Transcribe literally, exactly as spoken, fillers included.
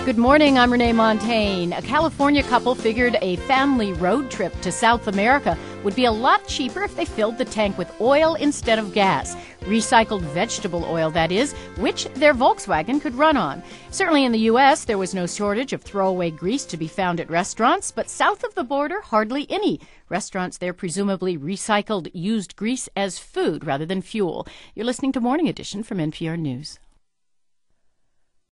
Good morning, I'm Renee Montaigne. A California couple figured a family road trip to South America would be a lot cheaper if they filled the tank with oil instead of gas. Recycled vegetable oil, that is, which their Volkswagen could run on. Certainly in the U S, there was no shortage of throwaway grease to be found at restaurants, but south of the border, hardly any. Restaurants there presumably recycled used grease as food rather than fuel. You're listening to Morning Edition from N P R News.